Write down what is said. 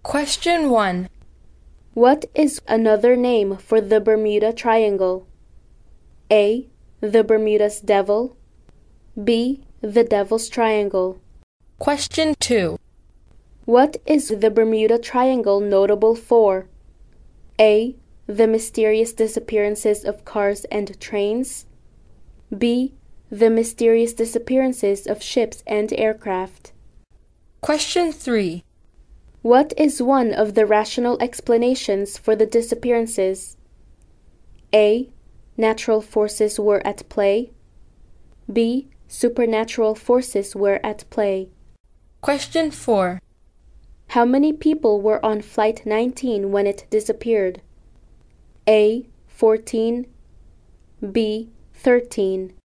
Question 1. What is another name for the Bermuda Triangle? A. The Bermuda's Devil. B. The Devil's Triangle. Question 2. What is the Bermuda Triangle notable for? A. The mysterious disappearances of cars and trains. B. The mysterious disappearances of ships and aircraft. Question 3. What is one of the rational explanations for the disappearances? A. Natural forces were at play. B. Supernatural forces were at play. Question 4. How many people were on Flight 19 when it disappeared? A. 14. B. 13.